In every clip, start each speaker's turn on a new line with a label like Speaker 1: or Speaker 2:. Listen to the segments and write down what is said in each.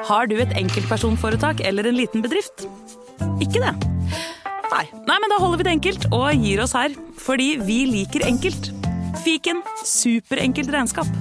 Speaker 1: Har du et enkeltpersonforetak eller en liten bedrift? Ikke det? Nei, men da holder vi det enkelt og gir oss her, fordi vi liker enkelt. Fiken, superenkelt regnskap.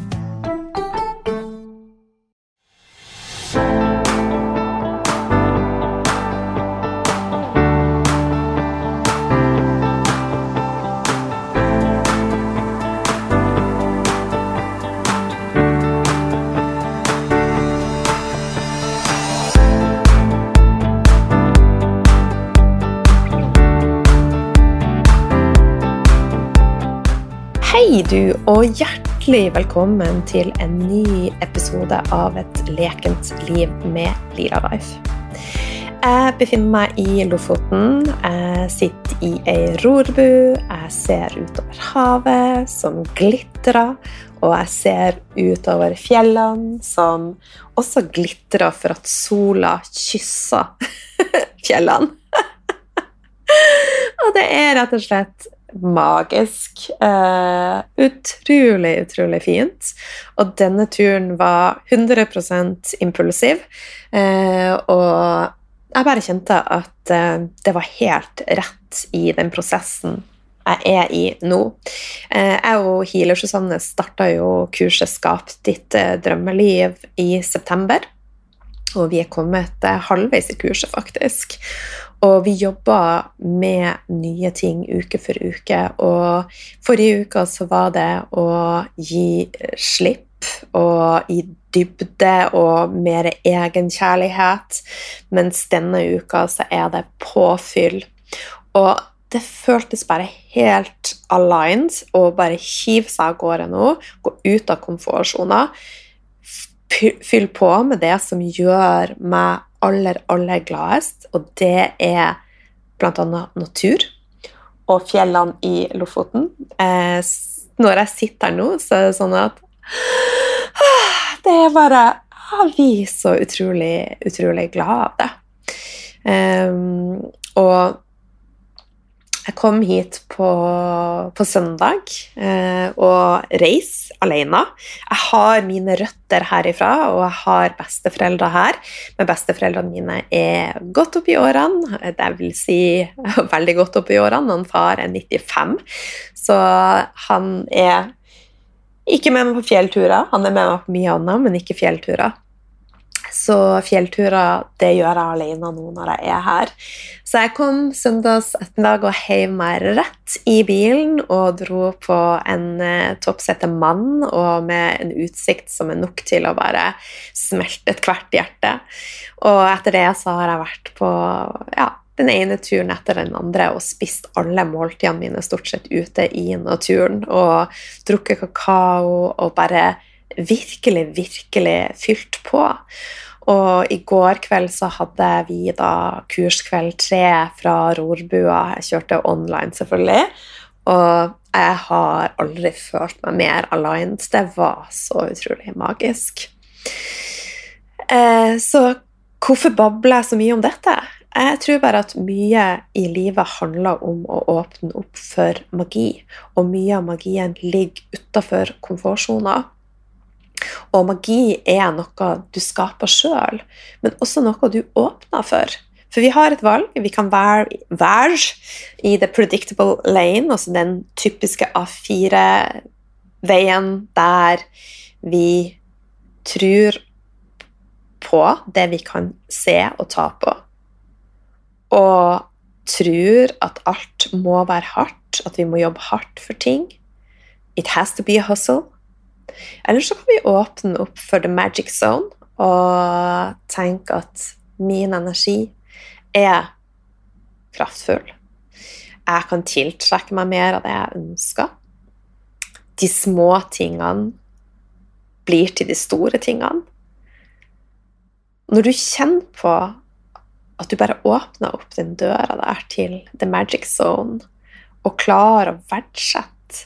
Speaker 2: Hei du, og hjertelig velkommen til en ny episode av Et lekent liv med Lira Life. Jeg befinner meg i Lofoten, jeg sitter i en rorbu, jeg ser utover havet som glitrer, og jeg ser utover fjellene som også glitrer for at sola kysser fjellene. Og det rett og slett magisk, utrolig fint, og denne turen var 100% impulsiv, og jeg bare kjente at det var helt rett i den prosessen jeg i nå. Jeg og Healer Susanne startet jo kurset Skap ditt drømmeliv i september, og vi kommet halvveis i kurset faktisk. Og vi jobber med nye ting uke for uke, og forrige uke så var det å gi slipp og gi dybde og mer egenkjærlighet, mens denne uka så det påfyll. Og det føltes bare helt aligned å bare hive seg av gårde nå, gå ut av komfortzonen, fyll på med det som gjør meg aller gladest, og det blant annet natur og fjellene i Lofoten. Når jeg sitter her nå, så det sånn at det bare vi så utrolig glad av det. Og jeg kom hit på søndag og reis alene. Jeg har mine røtter herifra, og jeg har besteforeldre her. Men besteforeldrene mine godt opp i årene, det vil si veldig godt opp i årene. Han far 95, så han ikke med meg på fjellturer. Han med meg på mye annet, men ikke fjellturer. Så fjellturer, det gjør jeg alene nå når jeg her. Så jeg kom søndags ettermiddag og heiv meg rett i bilen og dro på en toppsette mann, og med en utsikt som nok til å bare smelte et hvert hjerte. Og etter det så har jeg vært på den ene turen etter den andre og spist alle måltidene mine stort sett ute i naturen, og drukket kakao og bare virkelig fylt på. Og i går kveld så hadde vi da kurskveld 3 fra rorbua. Jeg kjørte online selvfølgelig, og jeg har aldri følt meg mer aligned. Det var så utrolig magisk. Så hvorfor babler jeg så mye om dette? Jeg tror bare at mye i livet handler om å åpne opp for magi, og mye av magien ligger utenfor komfortzonen. Og magi noe du skaper selv, men også noe du åpner for. For vi har et valg, vi kan være i the predictable lane, altså den typiske A4-veien der vi tror på det vi kan se og ta på, og tror at alt må være hardt, at vi må jobbe hardt for ting. It has to be a hustle. Eller så kan vi åpne opp for the magic zone og tenke at min energi kraftfull. Jeg kan tiltrekke meg mer av det jeg ønsker. De små tingene blir til de store tingene. Når du kjenner på at du bare åpner opp den døra der til the magic zone og klarer å verdsette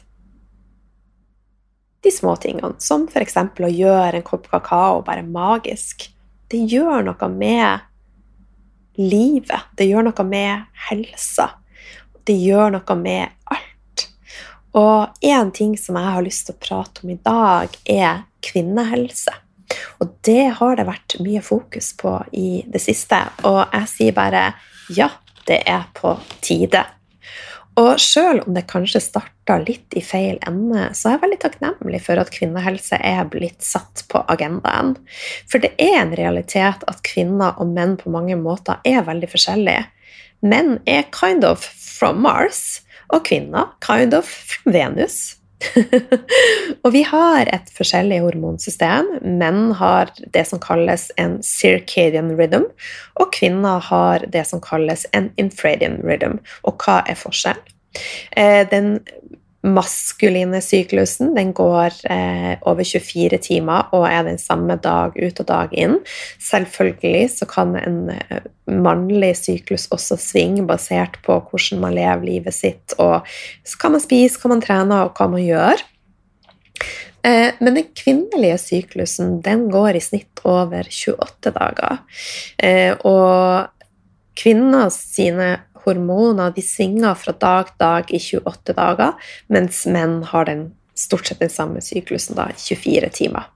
Speaker 2: de små tingene, som for eksempel å gjøre en kopp kakao bare magisk. Det gjør noe med livet, det gjør noe med helsa, det gjør noe med alt. Og en ting som jeg har lyst til å prate om i dag kvinnehelse. Og det har det vært mye fokus på i det siste, og jeg sier bare, ja, det på tide. Og selv om det kanskje startet litt i feil ende, så jeg veldig takknemlig for at kvinnehelse blitt satt på agendaen. For det en realitet at kvinner og menn på mange måter veldig forskjellige. Menn kind of from Mars, og kvinner kind of from Venus. Og vi har et forskjellig hormonsystem. Menn har det som kalles en circadian rhythm, og kvinner har det som kalles en infradian rhythm. Og hva forskjell? Den maskuline syklusen, den går over 24 timer og den samme dag ut og dag inn. Selvfølgelig så kan en mannlig syklus også svinge basert på hvordan man lever livet sitt, og hva man spiser, hva man trener og hva man gjør. Men den kvinnelige syklusen, den går i snitt over 28 dager. Og kvinner sine hormoner, de svinger fra dag til dag i 28 dager, mens menn har stort sett den samme syklusen da, i 24 timer.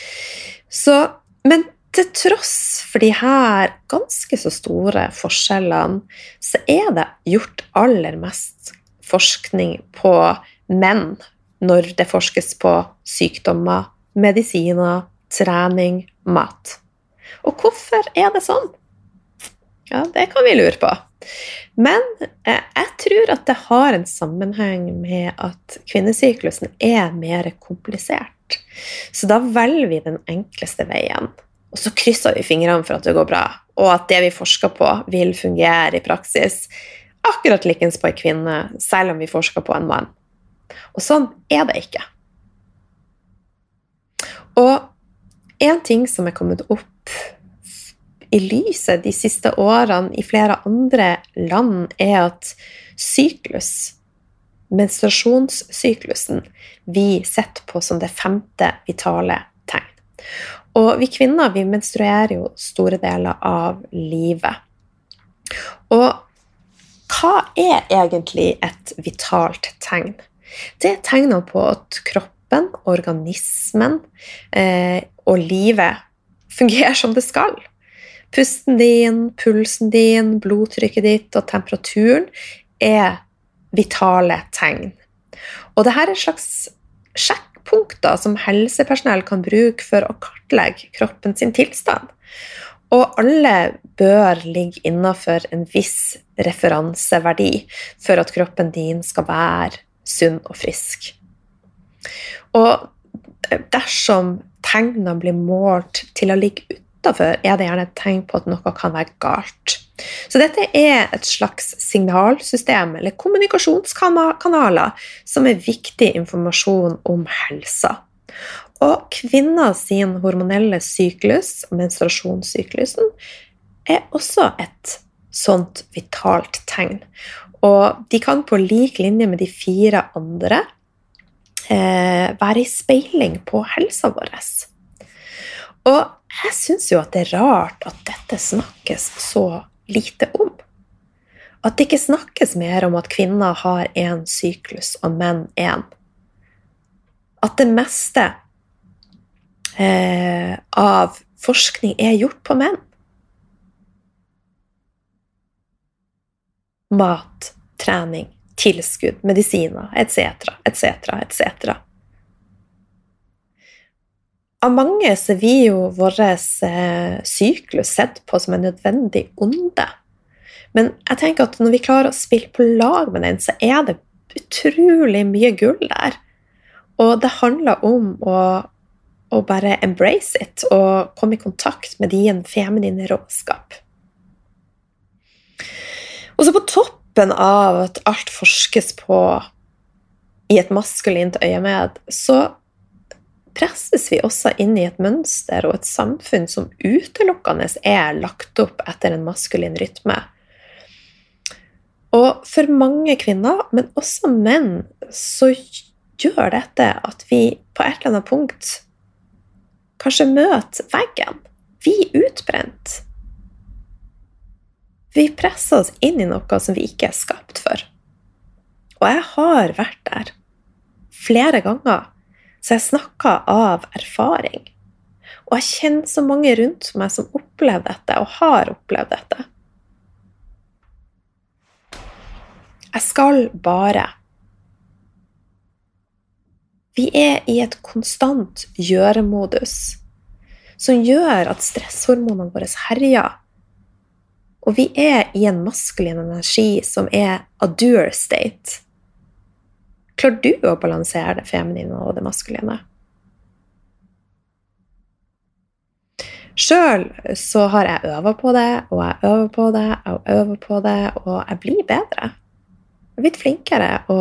Speaker 2: Men til tross for de her ganske så store forskjellene, så det gjort aller mest forskning på menn når det forskes på sykdommer, medisiner, trening, mat. Og hvorfor det sånn? Ja, det kan vi lure på. Men jeg tror at det har en sammenheng med at kvinnesyklusen mer komplisert. Så da velger vi den enkleste veien. Og så krysser vi fingrene for at det går bra, og at det vi forsker på vil fungere i praksis, akkurat likens på en kvinne, selv om vi forsker på en mann. Og sånn det ikke. Og en ting som kommet opp i lyset de siste årene i flere andre land at menstruasjonssyklusen, vi setter på som det 5. vitale tegn. Og vi kvinner, vi menstruerer jo store deler av livet. Og hva egentlig et vitalt tegn? Det tegner på at kroppen, organismen og livet fungerer som det skal. Pusten din, pulsen din, blodtrykket ditt og temperaturen vitale tegn. Og dette slags sjekkpunkter som helsepersonell kan bruke for å kartlegge kroppen sin tilstand. Og alle bør ligge innenfor en viss referanseverdi for at kroppen din skal være sunn og frisk. Og dersom tegnene blir målt til å ligge utenfor, det gjerne et tegn på at noe kan være galt. Så dette et slags signalsystem eller kommunikasjonskanaler som viktig informasjon om helsa. Og kvinner sin hormonelle syklus, menstruasjonssyklusen, også et sånt vitalt tegn. Og de kan på lik linje med de 4 andre være i speiling på helsa vår. Og jeg synes jo at det rart at dette snakkes så lite om. At det ikke snakkes mer om at kvinner har en syklus og menn en. At det meste av forskning gjort på menn. Mat, trening, tilskudd, medisiner, etc., etc., etc. Av mange så vi jo våre syklus sett på som en nødvendig onde. Men jeg tenker at når vi klarer å spille på lag med den, så det utrolig mye gull der. Og det handler om å bare embrace it og komme i kontakt med din feminine råskap. Og så på toppen av at alt forskes på i et maskulint øyemed, så presses vi også inn i et mønster og et samfunn som utelukkende lagt opp etter en maskulin rytme. Og for mange kvinner, men også menn, så gjør dette at vi på et eller annet punkt kanskje møter veggen. Vi utbrent. Vi presser oss inn i noe som vi ikke skapt for. Og jeg har vært der flere ganger, så jeg snakker av erfaring. Og jeg kjenner så mange rundt meg som opplever dette, og har opplevd dette. Jeg skal bare. Vi i et konstant gjøremodus, som gjør at stresshormonene våre herjer. Og vi i en maskulin energi som a doer state. Klarer du å balansere det feminine og det maskuline? Selv så har jeg øvet på det, og jeg øver på det, og øver på det, og jeg blir bedre. Jeg har blitt flinkere å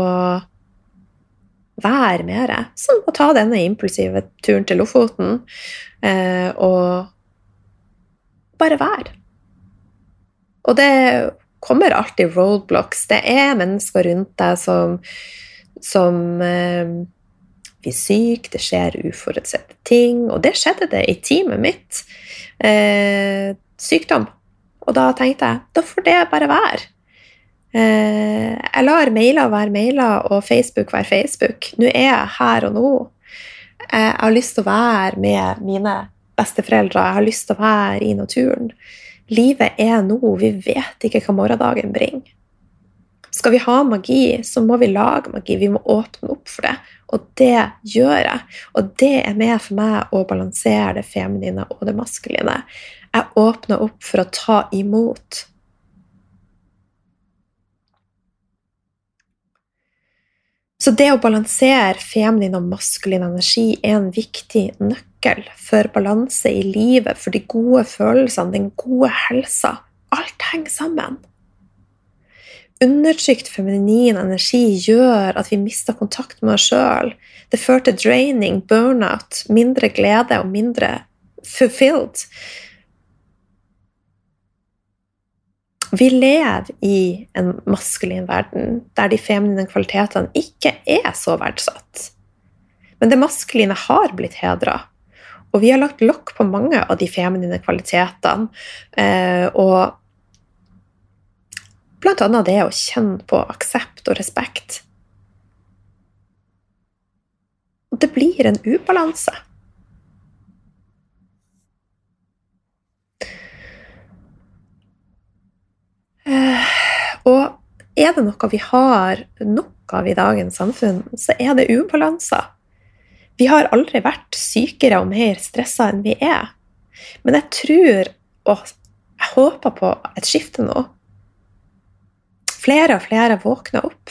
Speaker 2: være mer, som å ta denne impulsive turen til Lofoten, og bare være. Og det kommer alltid roadblocks. Det mennesker rundt deg som blir syk, det skjer uforutsette ting, og det skjedde det i teamet mitt. Sykdom. Og da tenkte jeg, da får det bare være. Jeg lar mailer være mailer, og Facebook være Facebook. Nå jeg her og nå. Jeg har lyst til å være med mine besteforeldre, jeg har lyst til å være i naturen. Livet nå, vi vet ikke hva morgendagen bringer. Skal vi ha magi, så må vi lage magi, vi må åpne opp for det, og det gjør jeg. Og det med for meg å balansere det feminine og det maskuline. Jeg åpner opp for å ta imot. Så det å balansere feminin og maskulin energi en viktig nøkkel for balanse i livet, for de gode følelsene, den gode helsa. Alt henger sammen. Undertrykt feminin energi gjør at vi mister kontakt med oss selv. Det fører til draining, burnout, mindre glede og mindre fulfilled. Vi lever i en maskulin verden, der de feminine kvalitetene ikke så verdsatt. Men det maskuline har blitt hedret, og vi har lagt lokk på mange av de feminine kvalitetene, og blant annet det å kjenne på aksept og respekt. Og det blir en ubalanse. Og det noe vi har nok av i dagens samfunn, så det ubalanser. Vi har aldri vært sykere og mer stresset enn vi Men jeg tror, og jeg håper på et skifte nå. Flere og flere våkner opp.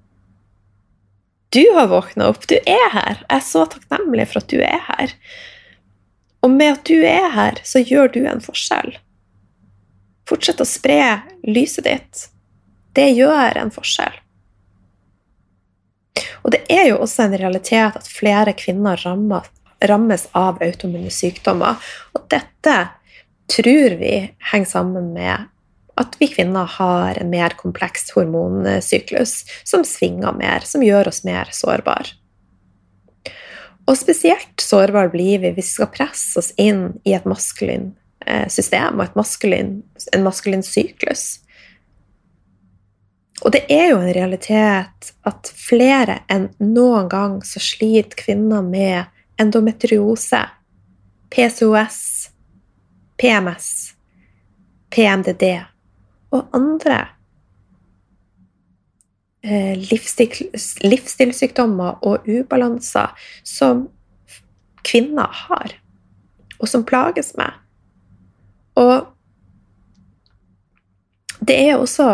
Speaker 2: Du har våknet opp, du her. Jeg så takknemlig for at du her. Og med at du her, så gjør du en forskjell. Fortsett å spre lyset ditt. Det gjør en forskjell. Og det jo også en realitet at flere kvinner rammes av autoimmune sykdommer. Og dette tror vi henger sammen med at vi kvinner har en mer kompleks hormonsyklus som svinger mer, som gjør oss mer sårbar. Og spesielt sårbar blir vi hvis vi skal presse oss inn i et maskulin system og en maskulin syklus. Og det jo en realitet at flere enn noen gang så sliter kvinner med endometriose, PCOS, PMS, PMDD og andre livsstilssykdommer og ubalanser som kvinner har, og som plages med. Og det også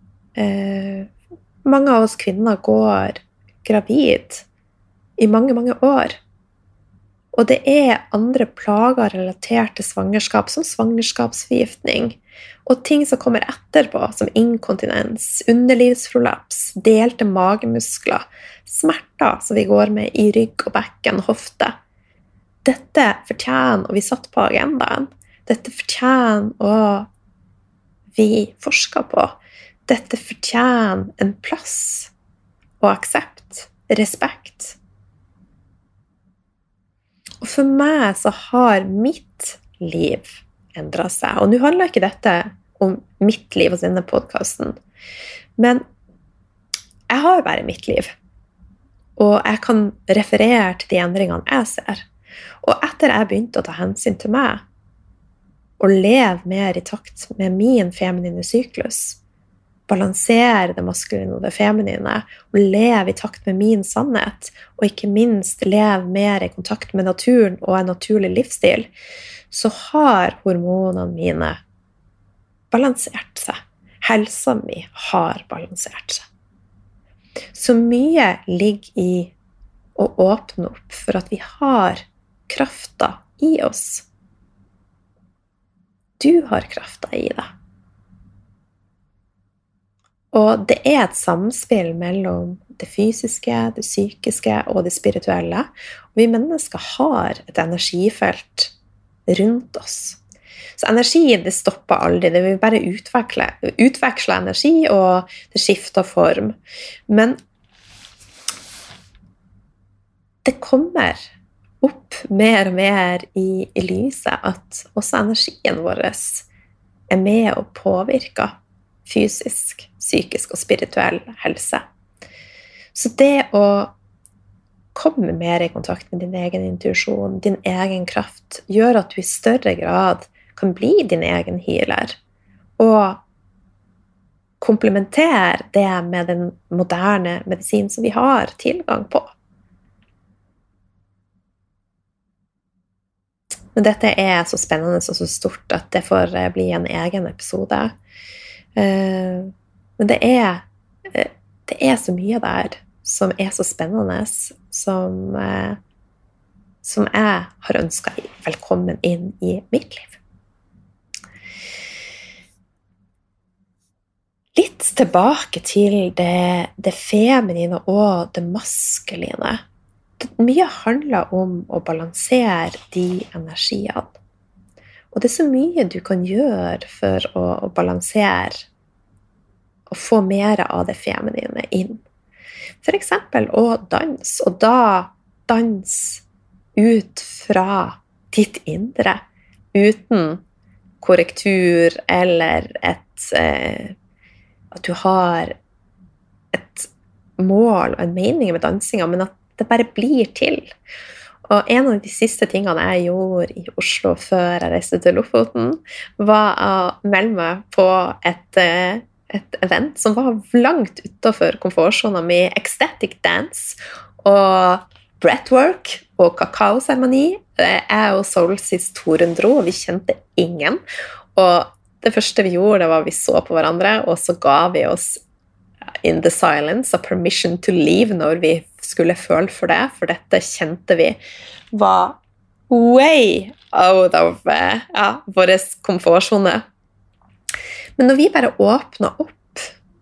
Speaker 2: mange av oss kvinner går gravid i mange, mange år. Og det andre plager relatert til svangerskap, som svangerskapsforgiftning, og ting som kommer etterpå, som inkontinens, underlivsprolaps, delte magemuskler, smerter som vi går med i rygg og bekken, hofte. Dette fortjener, og vi satt på agendaen, dette fortjener å vi forsker på. Dette fortjener en plass og aksept, respekt. Og for meg så har mitt liv endret seg. Og nå handler ikke dette om mitt liv hos denne podcasten, men jeg har bare mitt liv. Og jeg kan referere til de endringene jeg ser. Og etter jeg begynte å ta hensyn til meg, og leve mer i takt med min feminine syklus, balansere det maskuline og det feminine, og leve i takt med min sannhet, og ikke minst leve mer i kontakt med naturen og en naturlig livsstil, så har hormonene mine balansert seg. Helsa mi har balansert seg. Så mye ligger i å åpne opp for at vi har krafta i oss. Du har krafta i deg. Og det er et samspill mellom det fysiske, det psykiske og det spirituelle. Og vi mennesker har et energifelt rundt oss. Så energi, det stopper aldri. Det vil bare utveksle energi, og det skifter form. Men det kommer opp mer og mer i lyset at også energien vår er med å påvirke fysisk, psykisk og spirituell helse. Så det å komme mer i kontakt med din egen intuisjon, din egen kraft, gjør at du i større grad kan bli din egen healer, og komplementere det med den moderne medisin som vi har tilgang på. Men dette er så spennende og så stort at det får bli en egen episode. Men det er så mye der som er så spennende, som jeg har ønsket velkommen inn i mitt liv. Litt tilbake til det feminine og det maskuline. Mye handler om å balansere de energiene. Og det er så mye du kan gjøre for å balansere og få mer av det feminine inn. For eksempel å danse, og da danse ut fra ditt indre, uten korrektur eller at du har et mål og en mening med dansinga, men at det bare blir til. Og en av de siste tingene jeg gjorde i Oslo før jeg reiste til Lofoten, var å melde meg på et event som var langt utenfor komfortzonen med ecstatic dance og breathwork og kakaoseremoni. Jeg og Solsis Torunn dro, og vi kjente ingen. Og det første vi gjorde, det var vi så på hverandre, og så ga vi oss in the silence a permission to leave når vi skulle føle for det, for dette kjente vi var way out of vår komfortzone. Men når vi bare åpnet opp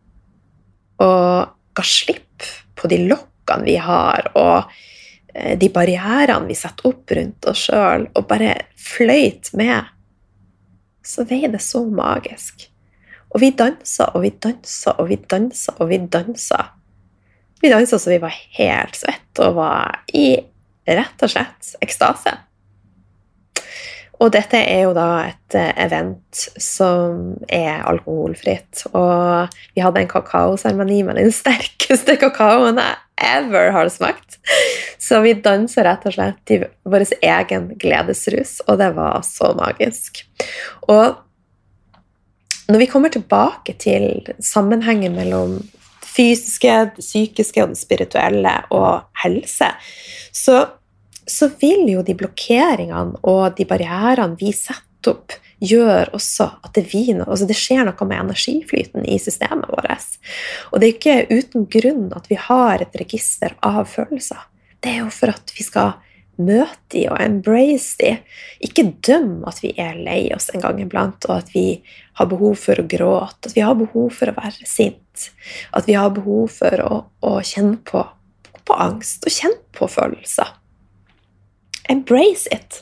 Speaker 2: og ga slipp på de lokkene vi har, og de barrierene vi setter opp rundt oss selv, og bare fløyt med, så var det så magisk. Og vi danset, og vi danset, og vi danset, og vi danset. Vi danset så vi var helt svett, og var i rett og slett ekstase. Og dette er jo da et event som er alkoholfritt, og vi hadde en kakaoseremoni med den sterkeste kakaoen jeg ever har smakt. Så vi danset rett og slett i vår egen gledesrus, og det var så magisk. Og når vi kommer tilbake til sammenhengen mellom det fysiske, det psykiske og det spirituelle og helse, så vil jo de blokkeringene og de barrierene vi setter opp gjør også at det skjer noe med energiflyten i systemet vårt. Og det er ikke uten grunn at vi har et register av følelser. Det er jo for at vi skal møte de og embrace de. Ikke døm at vi er lei oss en gang iblant, og at vi har behov for å gråte, at vi har behov for å være sint, at vi har behov for å kjenne på angst, og kjenne på følelser. Embrace it.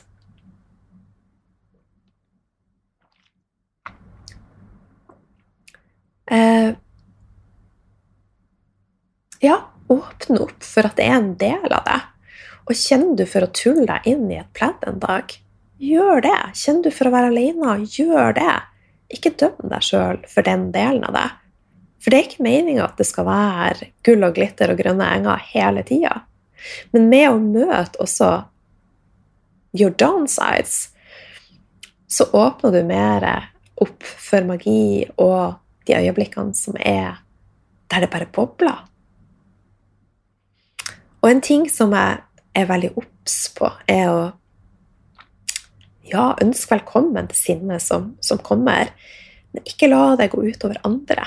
Speaker 2: Åpne opp for at det er en del av det. Og kjenner du for å tulle deg inn i et pledd en dag, gjør det. Kjenner du for å være alene, gjør det. Ikke døm deg selv for den delen av det. For det er ikke meningen at det skal være gull og glitter og grønne enger hele tiden. Men med å møte også your downsides, så åpner du mer opp for magi og de øyeblikkene som der det bare bobler. Og en ting som jeg veldig obs på å ønske velkommen til sinne som kommer, men ikke la det gå ut over andre.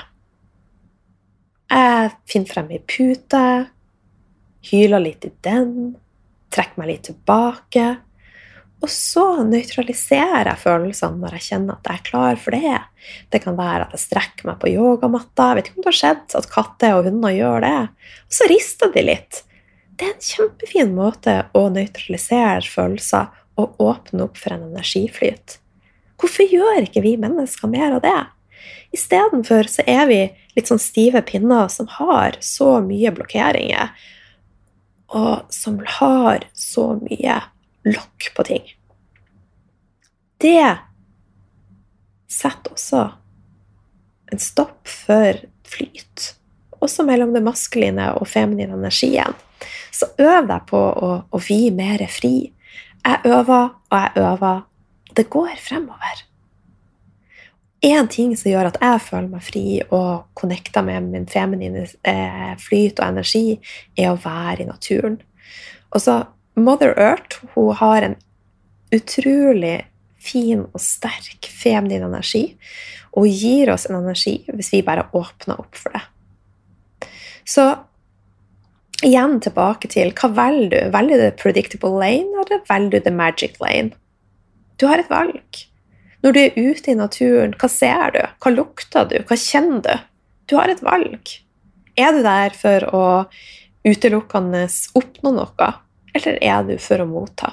Speaker 2: Jeg finner frem i pute, hyler litt i den, trekker meg litt tilbake, og så nøytraliserer jeg følelsene når jeg kjenner at jeg klar for det. Det kan være at jeg strekker meg på yogamatta. Jeg vet ikke om det har skjedd at katter og hunder gjør det. Og så rister de litt. Det en kjempefin måte å nøytralisere følelser og åpne opp for en energiflyt. Hvorfor gjør ikke vi mennesker mer av det? I stedet for så vi litt sånn stive pinner som har så mye blokkeringer, og som har så mye lokk på ting. Det setter også en stopp for flyt, også mellom det maskuline og feminine energien. Så øv deg på å bli mer fri. Jeg øver, og jeg øver. Det går fremover. En ting som gjør at jeg føler meg fri og connecter med min feminine flyt og energi, å være i naturen. Og så Mother Earth, hun har en utrolig fin og sterk feminin energi, og gir oss en energi hvis vi bare åpner opp for det. Så igjen tilbake til, hva velger du? Velger du predictable lane, eller velger du the magic lane? Du har et valg. Når du ute i naturen, hva ser du? Hva lukter du? Hva kjenner du? Du har et valg. Du der for å utelukkende oppnå noe, eller du for å motta?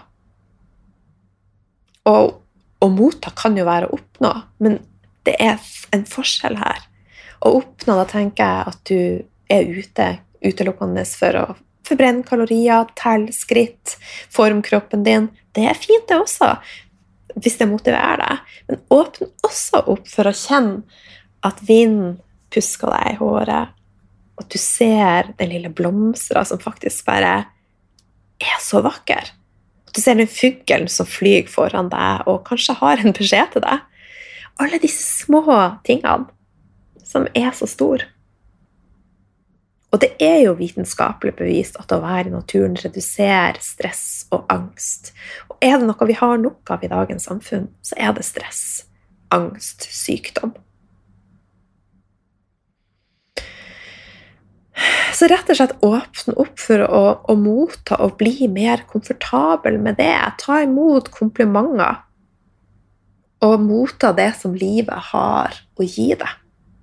Speaker 2: Og å motta kan jo være å oppnå, men det en forskjell her. Å oppnå, da tenker jeg at du ute utelukkende for å forbrenne kalorier, telle skritt, form kroppen din. Det fint det også, hvis det motiverer deg. Men åpne også opp for å kjenne at vind pusker deg i håret, og at du ser den lille blomstra som faktisk bare så vakker. Du ser den fuglen som flyger foran deg, og kanskje har en beskjed til deg. Alle disse små tingene som så store. Og det jo vitenskapelig bevist at å være i naturen reduserer stress og angst. Og det noe vi har nok av i dagens samfunn, så det stress, angst, sykdom. Så rett og slett åpne opp for å motta og bli mer komfortabel med det. Ta imot komplimenter og motta det som livet har å gi deg.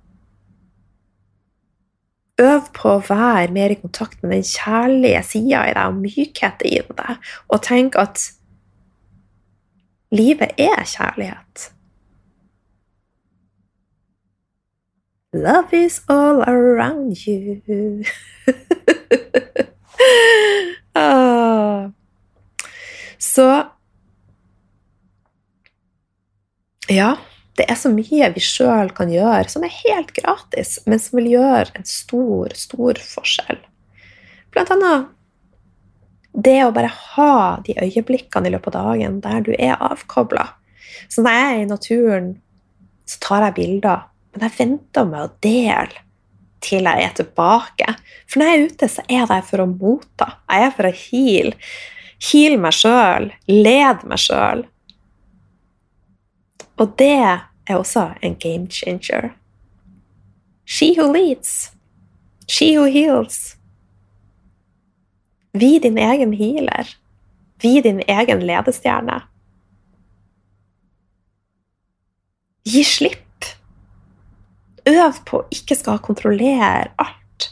Speaker 2: Øv på å være mer i kontakt med den kjærlige siden i deg og mykheten i deg, og tenk at livet kjærlighet. Love is all around you. Så ja, det så mye vi selv kan gjøre som helt gratis, men som vil gjøre en stor, stor forskjell. Blant annet det å bare ha de øyeblikkene i løpet av dagen der du avkoblet. Så når jeg i naturen, så tar jeg bilder, men jeg venter med å dele til jeg tilbake. For når jeg ute, så jeg der for å motta. Jeg for å heal meg selv, lede meg selv. Og det også en game changer. She who leads. She who heals. Vi din egen healer. Vi din egen ledestjerne. Gi slipp. Øv på å ikke skal kontrollere alt.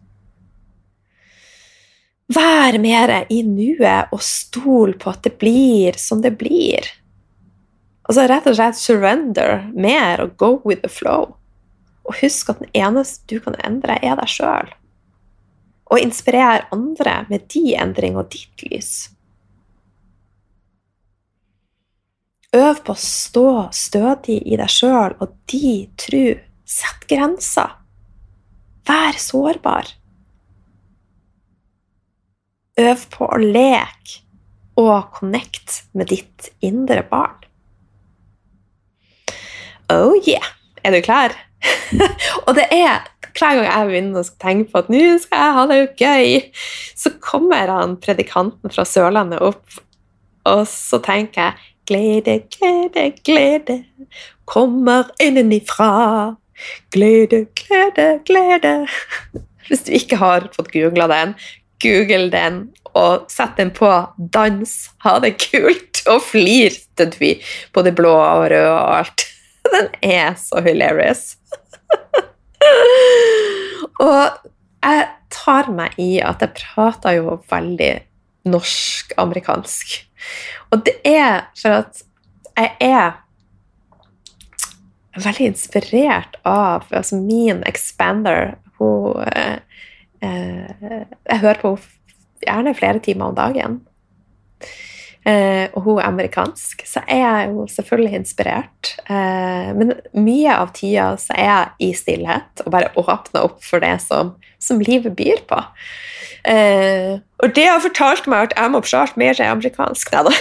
Speaker 2: Vær mer i nuet og stol på at det blir som det blir. Altså rett og slett surrender mer og go with the flow. Og husk at den eneste du kan endre deg selv. Og inspirere andre med de endring og ditt lys. Øv på å stå stødig i deg selv og de tro. Sett grenser. Vær sårbar. Øv på å leke og connect med ditt indre barn. Oh yeah, er du klar? Og det hver gang jeg begynner å tenke på at nå skal jeg ha det gøy, så kommer han predikanten fra Sørlandet opp, og så tenker jeg, glede, glede, glede, kommer innenifra. Glede, glede, glede. Hvis du ikke har fått googlet den, google den, og sett den på dans, ha det kult, og flir til du på det blå og røde og alt. Den så hilarious. Og jeg tar meg i at jeg prater jo veldig norsk-amerikansk. Og det for at jeg veldig inspirert av min expander. Jeg hører på gjerne flere timer om dagen. Og hun amerikansk, så jeg jo selvfølgelig inspirert. Men mye av tida så jeg i stillhet og bare åpner opp for det som livet byr på. Og det har fortalt meg at jeg må prate mer amerikansk. Da.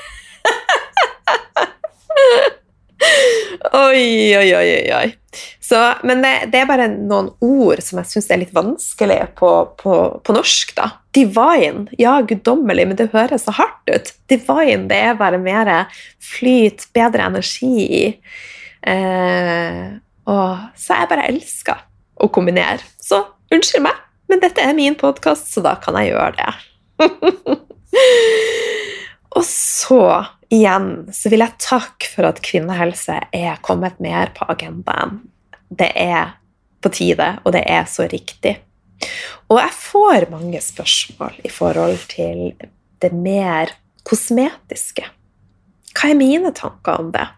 Speaker 2: Oi. Så, men det bare noen ord som jeg synes litt vanskelig på norsk da. Divine, ja, guddommelig, men det høres så hardt ut. Divine, det bare mer flyt, bedre energi i. Og så jeg bare elsker å kombinere. Så unnskyld meg, men dette min podcast, så da kan jeg gjøre det. Og så igjen så vil jeg takke for at kvinnehelse kommet mer på agendaen. Det på tide, og det så riktig. Og jeg får mange spørsmål i forhold til det mer kosmetiske. Hva mine tanker om det?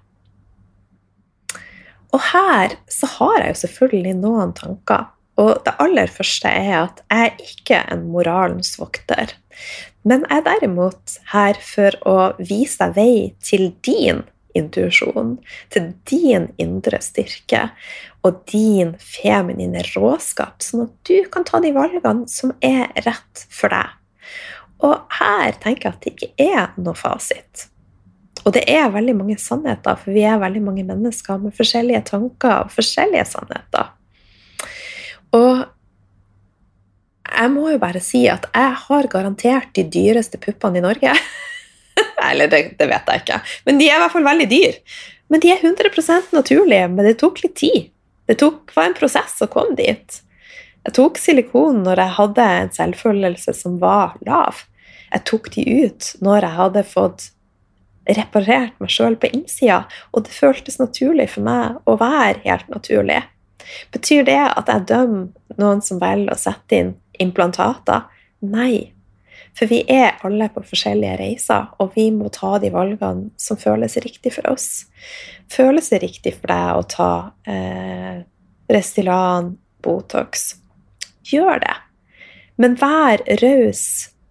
Speaker 2: Og her så har jeg jo selvfølgelig noen tanker. Og det aller første at jeg ikke en moralens vokter. Men jeg derimot her for å vise deg vei til din intuisjon, til din indre styrke og din feminine råskap, sånn at du kan ta de valgene som rett for deg. Og her tenker jeg at det ikke noe fasit. Og det veldig mange sannheter, for vi veldig mange mennesker med forskjellige tanker og forskjellige sannheter. Og jeg må jo bare si at jeg har garantert de dyreste puppene i Norge. Eller det vet jeg ikke. Men de i hvert fall veldig dyr. Men de 100% naturlige, men det tok litt tid. Det var en prosess å komme dit. Jeg tok silikon når jeg hadde en selvfølelse som var lav. Jeg tok de ut når jeg hadde fått reparert meg selv på innsida, og det føltes naturlig for meg å være helt naturlig. Betyr det at jeg dømmer noen som velger å sette inn implantater? Nei, for vi alle på forskjellige reiser, og vi må ta de valgene som føles riktig for oss. Føles det riktig for deg å ta Restylane, Botox? Gjør det. Men vær raus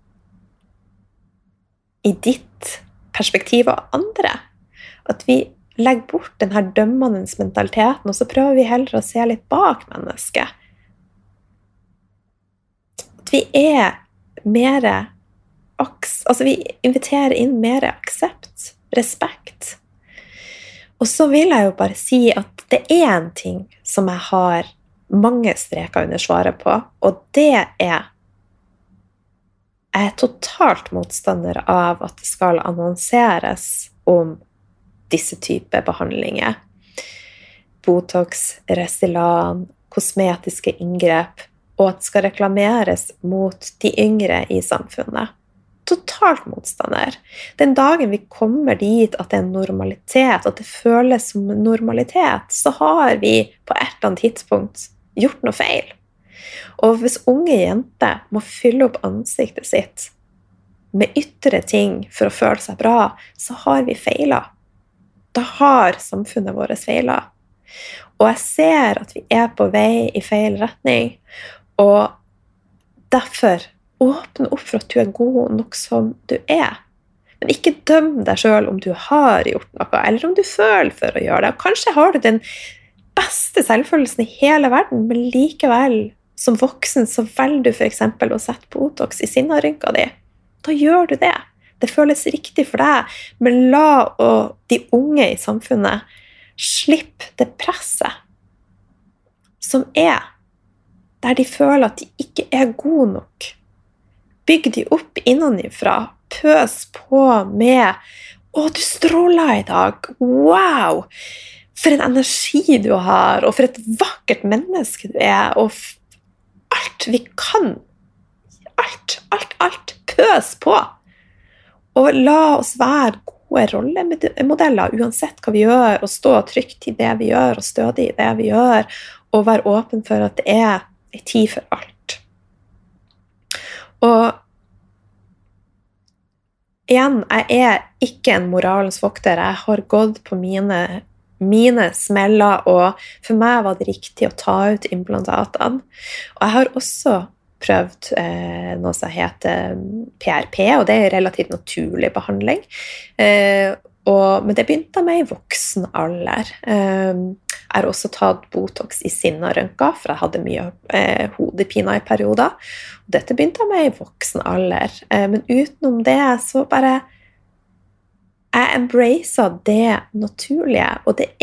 Speaker 2: i ditt perspektiv av andre. At vi legger bort denne dømmende mentaliteten, og så prøver vi heller å se litt bak mennesket. At vi mer vi inviterer inn mer aksept, respekt. Og så vil jeg jo bare si at det en ting som jeg har mange streker under svaret på, og det jeg totalt motstander av at det skal annonseres om disse typer behandlinger. Botox, Restylane, kosmetiske inngrep, og at det skal reklameres mot de yngre i samfunnet. Totalt motstander. Den dagen vi kommer dit at det en normalitet, at det føles som normalitet, så har vi på et eller annet tidspunkt gjort noe feil. Og hvis unge jenter må fylle opp ansiktet sitt med ytre ting for å føle seg bra, så har vi feilet. Da har samfunnet vårt feilet. Og jeg ser at vi på vei i feil retning, og derfor åpne opp for at du god nok som du Men ikke døm deg selv om du har gjort noe, eller om du føler for å gjøre det. Kanskje har du den beste selvfølelsen i hele verden, men likevel som voksen så velger du for eksempel å sette Botox i sinnarynka di. Da gjør du det. det føles riktig for deg, men la de unge i samfunnet slippe det presset som der de føler at de ikke gode nok. Bygg de opp innenfra, pøs på med du stråler i dag, wow! For en energi du har, og for et vakkert menneske du og alt vi kan, alt, pøs på. Og la oss være gode rollemodeller, uansett hva vi gjør, og stå trygt i det vi gjør, og stødig i det vi gjør, og være åpen for at det en tid for alt. Og igjen, jeg ikke en moralens vokter, jeg har gått på mine smeller, og for meg var det riktig å ta ut implantatene. Og jeg har også prøvd noe som heter PRP, og det relativt naturlig behandling. Men det begynte meg i voksen alder. Jeg har også tatt Botox i sinnarønka, for jeg hadde mye hodepine i perioder. Og dette begynte meg i voksen alder. Men utenom det så bare jeg embracer det naturlige, og det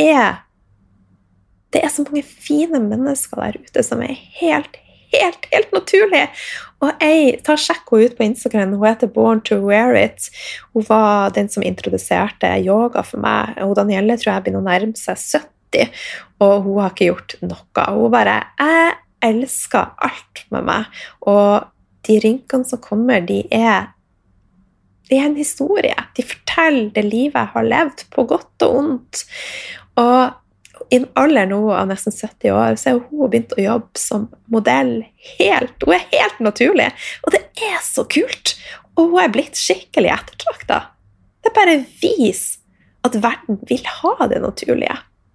Speaker 2: så mange fine mennesker der ute som helt naturlig. Og jeg tar sjekk henne ut på Instagram, hun heter Born to Wear It. Hun var den som introduserte yoga for meg. Og Danielle tror jeg begynner å nærme seg 70, og hun har ikke gjort noe. Hun bare, jeg elsker alt med meg, og de rynkene som kommer, de en historie. De forteller det livet jeg har levd, på godt og ondt. Og i en alder nå av nesten 70 år, så hun begynt å jobbe som modell hun helt naturlig, og det så kult, og hun blitt skikkelig ettertraktet. Det bare viser at verden vil ha det naturlige.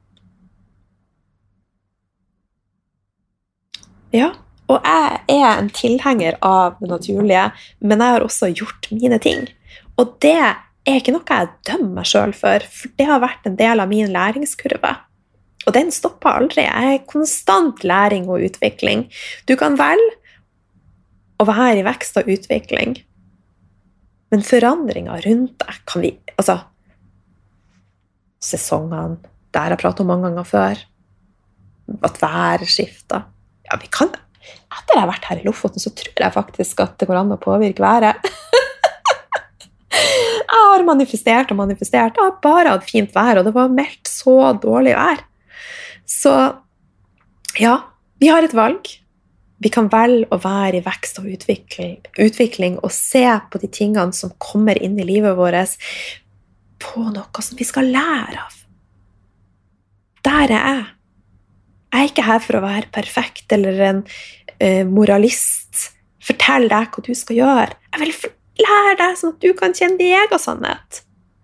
Speaker 2: Ja, og jeg en tilhenger av det naturlige, men jeg har også gjort mine ting, og det ikke noe jeg dømmer meg selv for det har vært en del av min læringskurve. Og den stopper aldri. Jeg konstant læring og utvikling. Du kan velge å være i vekst og utvikling. Men forandringer rundt deg kan vi, sesongene, der jeg pratet om mange ganger før, at været skifter. Ja, vi kan, etter jeg har vært her i Lofoten, så tror jeg faktisk at det går an å påvirke været. Jeg har manifestert, jeg har bare hatt fint vær, og det var meldt så dårlig vær. Så ja, vi har et valg. Vi kan velge å være i vekst og utvikling og se på de tingene som kommer inn i livet vårt på noe som vi skal lære av. Der jeg. Jeg ikke her for å være perfekt eller en moralist. Fortell deg hva du skal gjøre. Jeg vil lære deg sånn at du kan kjenne din egen sannhet.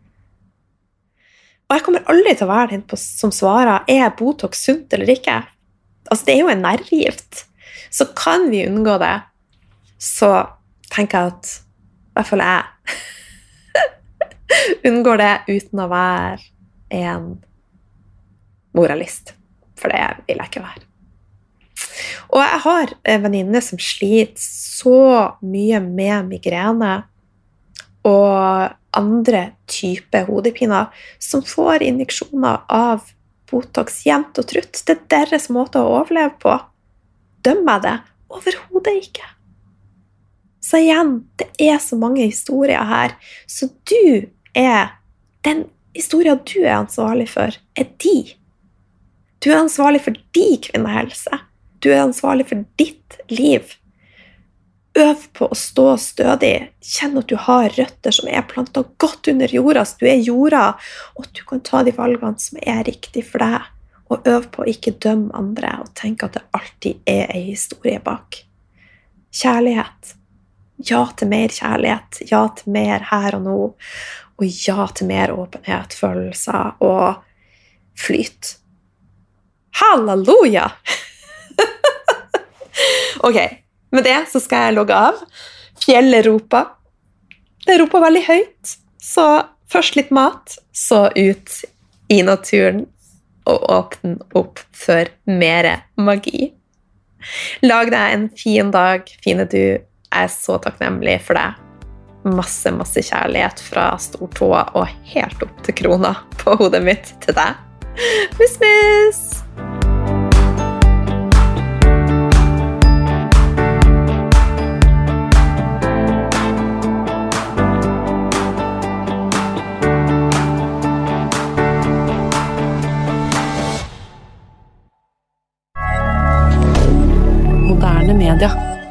Speaker 2: Og jeg kommer aldri til å være den som svarer, Botox sunt eller ikke? Det jo en nervegift. Så kan vi unngå det, så tenker jeg at, i hvert fall unngår det uten å være en moralist. For det vil jeg ikke være. Og jeg har en venninne som sliter så mye med migrene, og andre type hodepiner som får injeksjoner av Botox jevnt og trutt. Det deres måte å overleve på. Dømmer jeg det? Overhodet ikke. Så igjen, det så mange historier her. Så du den historien du ansvarlig for, de. Du ansvarlig for din kvinnehelse. Du ansvarlig for ditt liv. Øv på å stå stødig. Kjenn at du har røtter som plantet godt under jorda, så du jorda, og du kan ta de valgene som riktig for deg. Og øv på å ikke dømme andre, og tenke at det alltid en historie bak. Kjærlighet. Ja til mer kjærlighet. Ja til mer her og nå. Og ja til mer åpenhet, følelser og flyt. Halleluja! Ok. Med det så skal jeg logge av. Fjellet roper. Det roper veldig høyt. Så først litt mat, så ut i naturen og åpne opp for mer magi. Lag deg en fin dag, fine du. Jeg så takknemlig for deg. masse, masse kjærlighet fra stortåa og helt opp til krona på hodet mitt til deg. Miss!
Speaker 1: Moderne media.